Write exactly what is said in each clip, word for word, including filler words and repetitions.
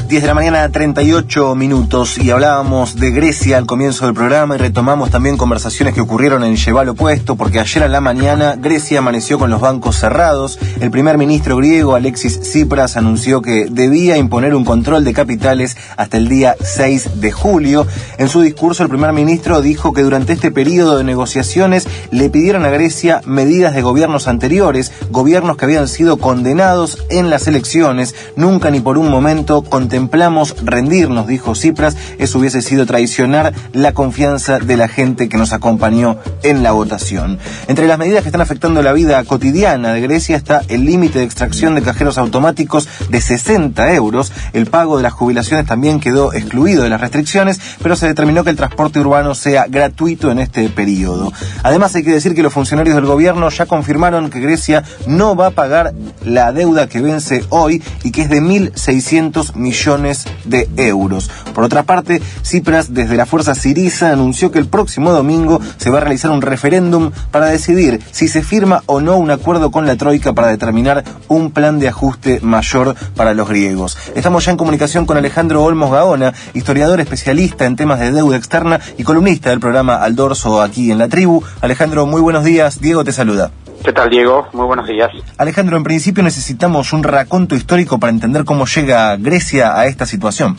diez de la mañana, treinta y ocho minutos, y hablábamos de Grecia al comienzo del programa y retomamos también conversaciones que ocurrieron en Yeval Opuesto, porque ayer a la mañana Grecia amaneció con los bancos cerrados. El primer ministro griego, Alexis Tsipras, anunció que debía imponer un control de capitales hasta el día seis de julio. En su discurso, el primer ministro dijo que durante este periodo de negociaciones le pidieron a Grecia medidas de gobiernos anteriores, gobiernos que habían sido condenados en las elecciones. Nunca ni por un momento contemplamos rendirnos, dijo Tsipras. Eso hubiese sido traicionar la confianza de la gente que nos acompañó en la votación. Entre las medidas que están afectando la vida cotidiana de Grecia está el límite de extracción de cajeros automáticos de sesenta euros. El pago de las jubilaciones también quedó excluido de las restricciones, pero se determinó que el transporte urbano sea gratuito en este periodo. Además, hay que decir que los funcionarios del gobierno ya confirmaron que Grecia no va a pagar la deuda que vence hoy y que es de mil seiscientos millones de euros. Por otra parte, Tsipras, desde la fuerza Syriza, anunció que el próximo domingo se va a realizar un referéndum para decidir si se firma o no un acuerdo con la Troika para determinar un plan de ajuste mayor para los griegos. Estamos ya en comunicación con Alejandro Olmos Gaona, historiador especialista en temas de deuda externa y columnista del programa Al Dorso aquí en La Tribu. Alejandro, muy buenos días. Diego te saluda. ¿Qué tal, Diego? Muy buenos días. Alejandro, en principio necesitamos un raconto histórico para entender cómo llega Grecia a esta situación.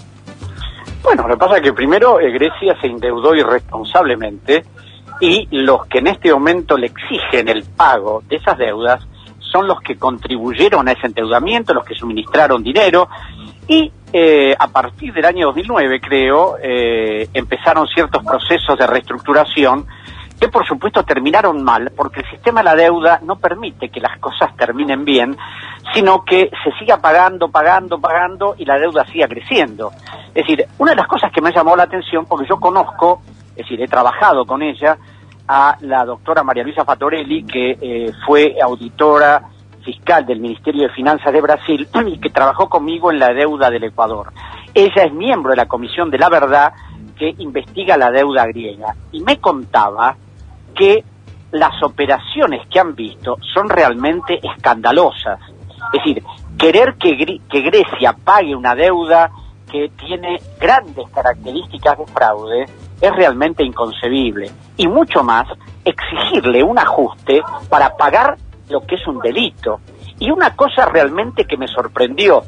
Bueno, lo que pasa es que primero eh, Grecia se endeudó irresponsablemente y los que en este momento le exigen el pago de esas deudas son los que contribuyeron a ese endeudamiento, los que suministraron dinero y eh, a partir del año dos mil nueve, creo, eh, empezaron ciertos procesos de reestructuración que por supuesto terminaron mal, porque el sistema de la deuda no permite que las cosas terminen bien, sino que se siga pagando, pagando, pagando y la deuda siga creciendo. Es decir, una de las cosas que me llamó la atención, porque yo conozco, es decir, he trabajado con ella, a la doctora María Luisa Fattorelli, que eh, fue auditora fiscal del Ministerio de Finanzas de Brasil y que trabajó conmigo en la deuda del Ecuador. Ella es miembro de la Comisión de la Verdad que investiga la deuda griega y me contaba que las operaciones que han visto son realmente escandalosas. Es decir, querer que, Gre- que Grecia pague una deuda que tiene grandes características de fraude es realmente inconcebible. Y mucho más, exigirle un ajuste para pagar lo que es un delito. Y una cosa realmente que me sorprendió,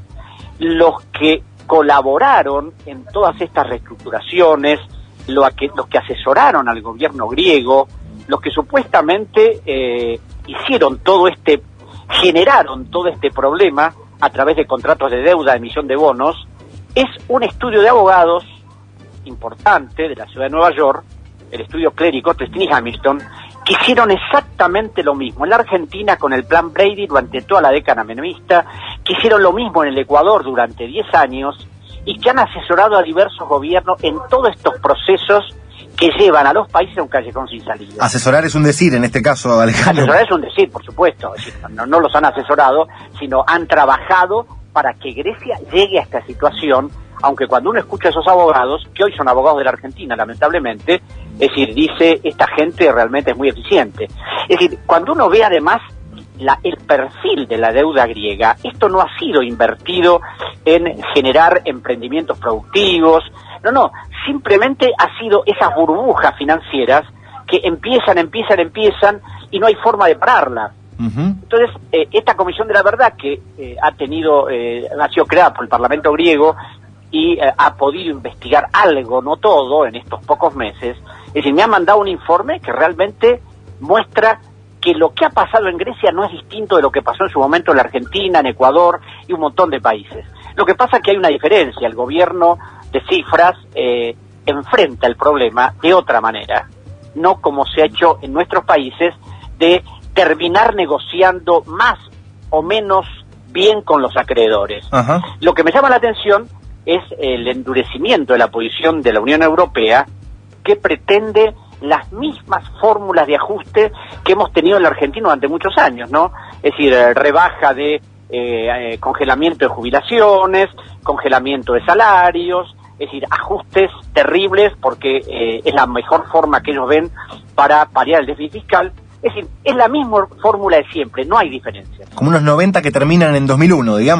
los que colaboraron en todas estas reestructuraciones, lo que, los que asesoraron al gobierno griego, los que supuestamente eh, hicieron todo este, generaron todo este problema a través de contratos de deuda, emisión de bonos, es un estudio de abogados importante de la ciudad de Nueva York, el estudio clérico Trestin y Hamilton, que hicieron exactamente lo mismo en la Argentina con el plan Brady durante toda la década menemista, que hicieron lo mismo en el Ecuador durante diez años y que han asesorado a diversos gobiernos en todos estos procesos que llevan a los países a un callejón sin salida. Asesorar es un decir en este caso, Alejandro. Asesorar es un decir, por supuesto. Es decir, no, no los han asesorado, sino han trabajado para que Grecia llegue a esta situación, aunque cuando uno escucha a esos abogados, que hoy son abogados de la Argentina, lamentablemente, es decir, dice, esta gente realmente es muy eficiente. Es decir, cuando uno ve además la, el perfil de la deuda griega, esto no ha sido invertido en generar emprendimientos productivos, no, no, simplemente ha sido esas burbujas financieras que empiezan, empiezan, empiezan y no hay forma de pararlas. Uh-huh. Entonces, eh, esta Comisión de la Verdad que eh, ha tenido, eh, ha sido creada por el Parlamento griego y eh, ha podido investigar algo, no todo, en estos pocos meses, es decir, me ha mandado un informe que realmente muestra que lo que ha pasado en Grecia no es distinto de lo que pasó en su momento en la Argentina, en Ecuador y un montón de países. Lo que pasa es que hay una diferencia, el gobierno de Tsipras eh, enfrenta el problema de otra manera, no como se ha hecho en nuestros países, de terminar negociando más o menos bien con los acreedores. Ajá. Lo que me llama la atención es el endurecimiento de la posición de la Unión Europea, que pretende las mismas fórmulas de ajuste que hemos tenido en la Argentina durante muchos años, ¿no? Es decir, rebaja de eh, eh, congelamiento de jubilaciones, congelamiento de salarios, es decir, ajustes terribles porque eh, es la mejor forma que ellos ven para paliar el déficit fiscal. Es decir, es la misma fórmula de siempre, no hay diferencia. Como unos noventa que terminan en dos mil uno, digamos.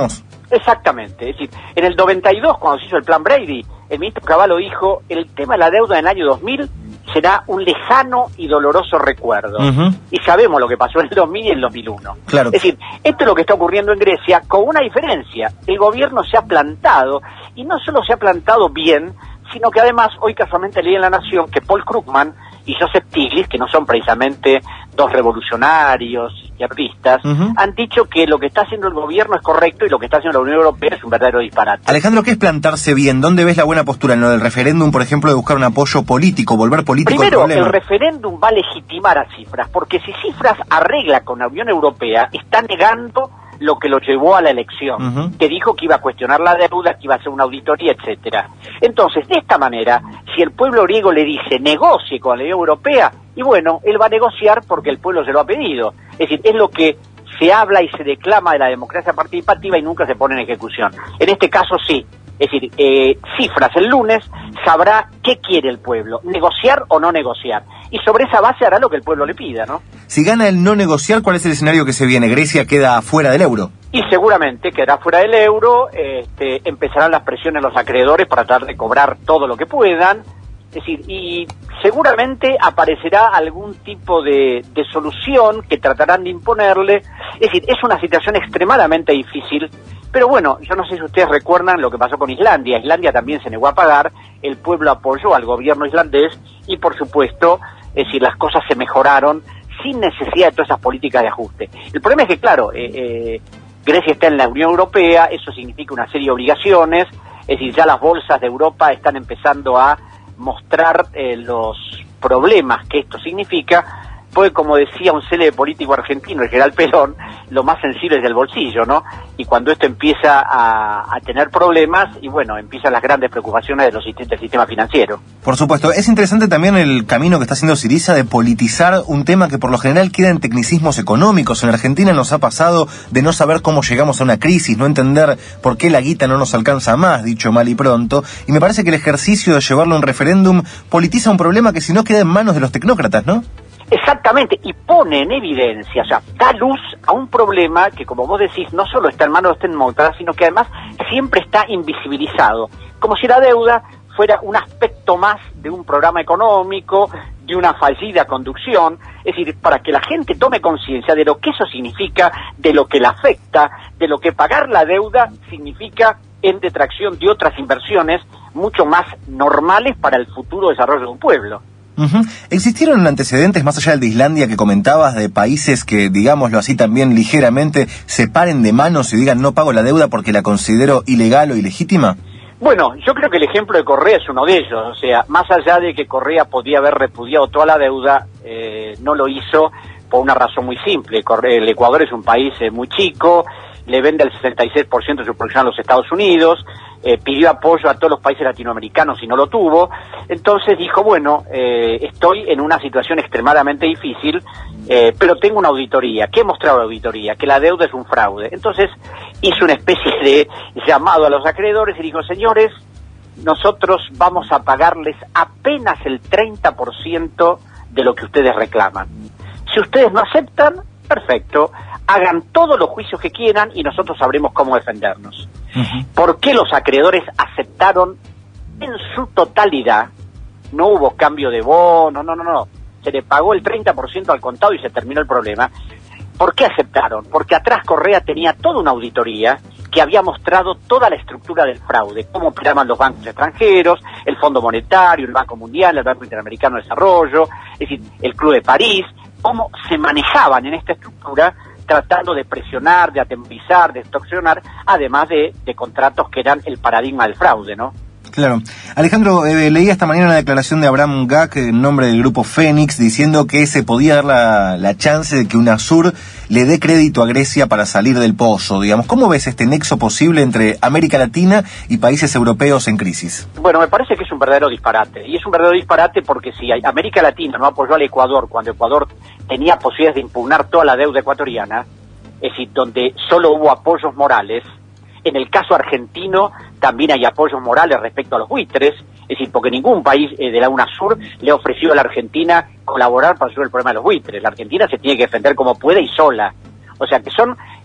Exactamente, es decir, en el noventa y dos, cuando se hizo el plan Brady, el ministro Cavallo dijo, el tema de la deuda en el año dos mil será un lejano y doloroso recuerdo. Uh-huh. Y sabemos lo que pasó en el dos mil y en el dos mil uno. Claro. Es decir, esto es lo que está ocurriendo en Grecia, con una diferencia. El gobierno se ha plantado, y no solo se ha plantado bien, sino que además, hoy casualmente leí en La Nación que Paul Krugman y Joseph Stiglitz, que no son precisamente dos revolucionarios izquierdistas, uh-huh. han dicho que lo que está haciendo el gobierno es correcto y lo que está haciendo la Unión Europea es un verdadero disparate. Alejandro, ¿qué es plantarse bien? ¿Dónde ves la buena postura en lo del referéndum, por ejemplo, de buscar un apoyo político, volver político Primero, al problema? El referéndum va a legitimar a Tsipras, porque si Tsipras arregla con la Unión Europea, está negando lo que lo llevó a la elección, uh-huh. que dijo que iba a cuestionar la deuda, que iba a hacer una auditoría, etcétera. Entonces, de esta manera, si el pueblo griego le dice negocie con la Unión Europea, y bueno, él va a negociar porque el pueblo se lo ha pedido. Es decir, es lo que se habla y se declama de la democracia participativa y nunca se pone en ejecución. En este caso sí. Es decir, eh, Tsipras el lunes sabrá qué quiere el pueblo, negociar o no negociar. Y sobre esa base hará lo que el pueblo le pida, ¿no? Si gana el no negociar, ¿cuál es el escenario que se viene? ¿Grecia queda fuera del euro? Y seguramente quedará fuera del euro, este, empezarán las presiones de los acreedores para tratar de cobrar todo lo que puedan. Es decir, y seguramente aparecerá algún tipo de, de solución que tratarán de imponerle. Es decir, es una situación extremadamente difícil. Pero bueno, yo no sé si ustedes recuerdan lo que pasó con Islandia. Islandia también se negó a pagar, el pueblo apoyó al gobierno islandés y por supuesto, es decir, las cosas se mejoraron sin necesidad de todas esas políticas de ajuste. El problema es que, claro, eh, eh, Grecia está en la Unión Europea, eso significa una serie de obligaciones, es decir, ya las bolsas de Europa están empezando a mostrar eh, los problemas que esto significa. Pues como decía un célebre político argentino, el general Perón, lo más sensible es el bolsillo, ¿no? Y cuando esto empieza a, a tener problemas, y bueno, empiezan las grandes preocupaciones de los, del sistema financiero. Por supuesto, es interesante también el camino que está haciendo Syriza de politizar un tema que por lo general queda en tecnicismos económicos. En Argentina nos ha pasado de no saber cómo llegamos a una crisis, no entender por qué la guita no nos alcanza más, dicho mal y pronto, y me parece que el ejercicio de llevarlo a un referéndum politiza un problema que si no queda en manos de los tecnócratas, ¿no? Exactamente, y pone en evidencia, o sea, da luz a un problema que, como vos decís, no solo está en manos de los tecnócratas, sino que además siempre está invisibilizado, como si la deuda fuera un aspecto más de un programa económico, de una fallida conducción, es decir, para que la gente tome conciencia de lo que eso significa, de lo que la afecta, de lo que pagar la deuda significa en detracción de otras inversiones mucho más normales para el futuro desarrollo de un pueblo. Uh-huh. ¿Existieron antecedentes, más allá del de Islandia que comentabas, de países que, digámoslo así también ligeramente, se paren de manos y digan no pago la deuda porque la considero ilegal o ilegítima? Bueno, yo creo que el ejemplo de Correa es uno de ellos. O sea, más allá de que Correa podía haber repudiado toda la deuda, eh, no lo hizo por una razón muy simple. Correa, el Ecuador es un país eh, muy chico, le vende el sesenta y seis por ciento de su producción a los Estados Unidos, eh, pidió apoyo a todos los países latinoamericanos y no lo tuvo, entonces dijo, bueno, eh, estoy en una situación extremadamente difícil, eh, pero tengo una auditoría. ¿Qué ha mostrado la auditoría? Que la deuda es un fraude. Entonces hizo una especie de llamado a los acreedores y dijo, señores, nosotros vamos a pagarles apenas el treinta por ciento de lo que ustedes reclaman. Si ustedes no aceptan, perfecto, hagan todos los juicios que quieran y nosotros sabremos cómo defendernos. Uh-huh. ¿Por qué los acreedores aceptaron en su totalidad? No hubo cambio de bono, no, no, no, se le pagó el treinta por ciento al contado y se terminó el problema. ¿Por qué aceptaron? Porque atrás Correa tenía toda una auditoría que había mostrado toda la estructura del fraude, cómo operaban los bancos extranjeros, el Fondo Monetario, el Banco Mundial, el Banco Interamericano de Desarrollo, es decir, el Club de París, cómo se manejaban en esta estructura tratando de presionar, de atemorizar, de extorsionar, además de, de contratos que eran el paradigma del fraude, ¿no? Claro. Alejandro, eh, leía esta mañana una declaración de Abraham Gak en nombre del grupo Fénix diciendo que se podía dar la, la chance de que UNASUR le dé crédito a Grecia para salir del pozo, digamos. ¿Cómo ves este nexo posible entre América Latina y países europeos en crisis? Bueno, me parece que es un verdadero disparate. Y es un verdadero disparate porque si América Latina no apoyó al Ecuador cuando Ecuador tenía posibilidades de impugnar toda la deuda ecuatoriana, es decir, donde solo hubo apoyos morales, en el caso argentino también hay apoyos morales respecto a los buitres, es decir, porque ningún país eh, de la UNASUR le ha ofrecido a la Argentina colaborar para resolver el problema de los buitres. La Argentina se tiene que defender como puede y sola. O sea que son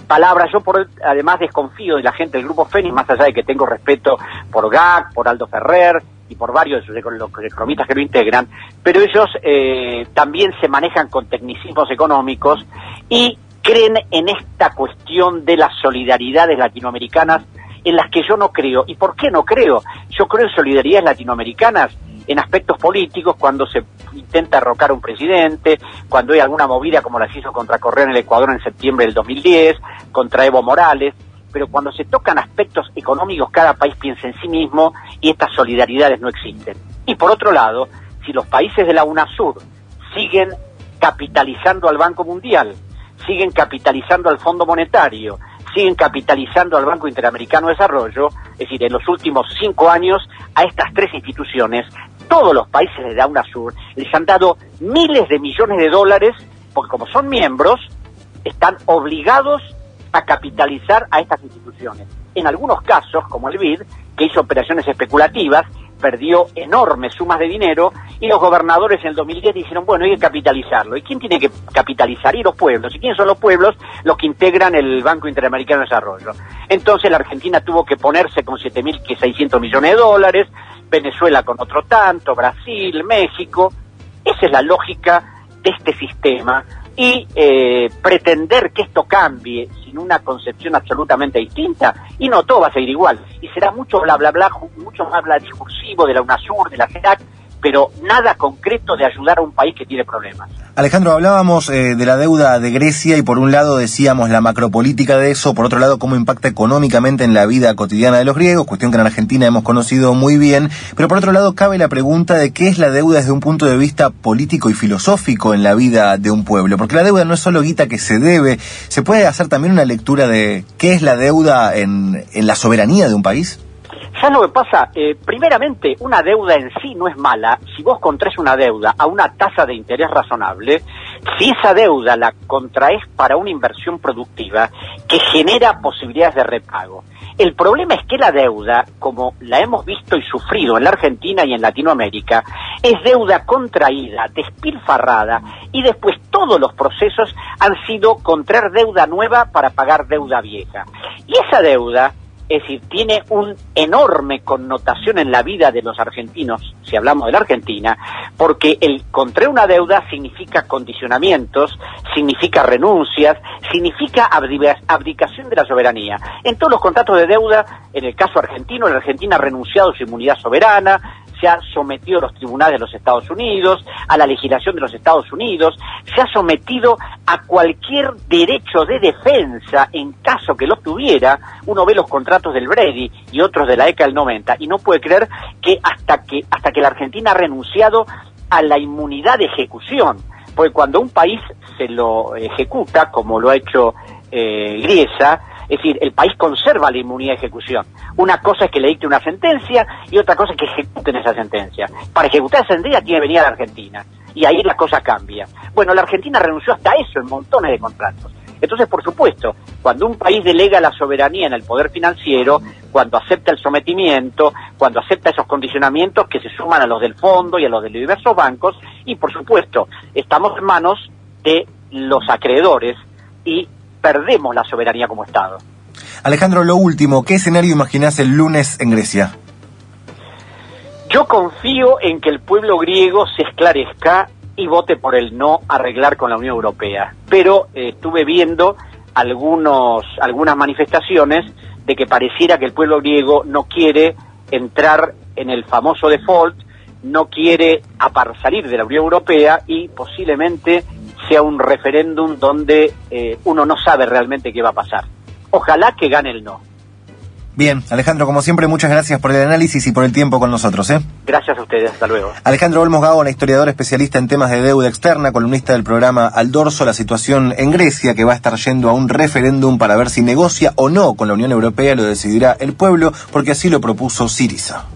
palabras. Yo por además desconfío de la gente del Grupo Fénix, más allá de que tengo respeto por G A C, por Aldo Ferrer y por varios de los economistas que lo integran, pero ellos eh, también se manejan con tecnicismos económicos y creen en esta cuestión de las solidaridades latinoamericanas en las que yo no creo. ¿Y por qué no creo? Yo creo en solidaridades latinoamericanas en aspectos políticos, cuando se intenta derrocar a un presidente, cuando hay alguna movida como la se hizo contra Correa en el Ecuador en septiembre del dos mil diez, contra Evo Morales, pero cuando se tocan aspectos económicos cada país piensa en sí mismo y estas solidaridades no existen. Y por otro lado, si los países de la UNASUR siguen capitalizando al Banco Mundial, siguen capitalizando al Fondo Monetario, siguen capitalizando al Banco Interamericano de Desarrollo, es decir, en los últimos cinco años a estas tres instituciones, todos los países de la UNASUR les han dado miles de millones de dólares, porque como son miembros, están obligados a capitalizar a estas instituciones. En algunos casos, como el B I D, que hizo operaciones especulativas, perdió enormes sumas de dinero y los gobernadores en el dos mil diez dijeron, bueno, hay que capitalizarlo. ¿Y quién tiene que capitalizar? Y los pueblos. ¿Y quiénes son los pueblos? Los que integran el Banco Interamericano de Desarrollo. Entonces la Argentina tuvo que ponerse con siete mil seiscientos millones de dólares, Venezuela con otro tanto, Brasil, México. Esa es la lógica de este sistema. Y eh, pretender que esto cambie sin una concepción absolutamente distinta, y no, todo va a seguir igual, y será mucho bla bla bla, mucho más bla discursivo de la UNASUR, de la CELAC, pero nada concreto de ayudar a un país que tiene problemas. Alejandro, hablábamos eh, de la deuda de Grecia y por un lado decíamos la macropolítica de eso, por otro lado cómo impacta económicamente en la vida cotidiana de los griegos, cuestión que en Argentina hemos conocido muy bien, pero por otro lado cabe la pregunta de qué es la deuda desde un punto de vista político y filosófico en la vida de un pueblo, porque la deuda no es solo guita que se debe, se puede hacer también una lectura de qué es la deuda en, en la soberanía de un país. ¿Sabes lo que pasa? Eh, primeramente, una deuda en sí no es mala. Si vos contraes una deuda a una tasa de interés razonable, si esa deuda la contraes para una inversión productiva que genera posibilidades de repago. El problema es que la deuda, como la hemos visto y sufrido en la Argentina y en Latinoamérica, es deuda contraída, despilfarrada, y después todos los procesos han sido contraer deuda nueva para pagar deuda vieja. Y esa deuda, es decir, tiene una enorme connotación en la vida de los argentinos, si hablamos de la Argentina, porque el contraer una deuda significa condicionamientos, significa renuncias, significa abdicación de la soberanía. En todos los contratos de deuda, en el caso argentino, la Argentina ha renunciado a su inmunidad soberana, se ha sometido a los tribunales de los Estados Unidos, a la legislación de los Estados Unidos, se ha sometido a cualquier derecho de defensa en caso que lo tuviera. Uno ve los contratos del Brady y otros de la década del noventa y no puede creer que hasta que hasta que la Argentina ha renunciado a la inmunidad de ejecución, porque cuando un país se lo ejecuta, como lo ha hecho eh, Griesa, es decir, el país conserva la inmunidad de ejecución. Una cosa es que le dicte una sentencia y otra cosa es que ejecuten esa sentencia. Para ejecutar esa sentencia tiene que venir a la Argentina. Y ahí la cosa cambia. Bueno, la Argentina renunció hasta eso en montones de contratos. Entonces, por supuesto, cuando un país delega la soberanía en el poder financiero, cuando acepta el sometimiento, cuando acepta esos condicionamientos que se suman a los del fondo y a los de los diversos bancos, y por supuesto, estamos en manos de los acreedores y perdemos la soberanía como Estado. Alejandro, lo último, ¿qué escenario imaginás el lunes en Grecia? Yo confío en que el pueblo griego se esclarezca y vote por el no arreglar con la Unión Europea. Pero eh, estuve viendo algunos algunas manifestaciones de que pareciera que el pueblo griego no quiere entrar en el famoso default, no quiere apar salir de la Unión Europea y posiblemente sea un referéndum donde eh, uno no sabe realmente qué va a pasar. Ojalá que gane el no. Bien, Alejandro, como siempre, muchas gracias por el análisis y por el tiempo con nosotros, ¿eh? Gracias a ustedes, hasta luego. Alejandro Olmos Gaona, historiador especialista en temas de deuda externa, columnista del programa Al Dorso, la situación en Grecia, que va a estar yendo a un referéndum para ver si negocia o no con la Unión Europea, lo decidirá el pueblo, porque así lo propuso Syriza.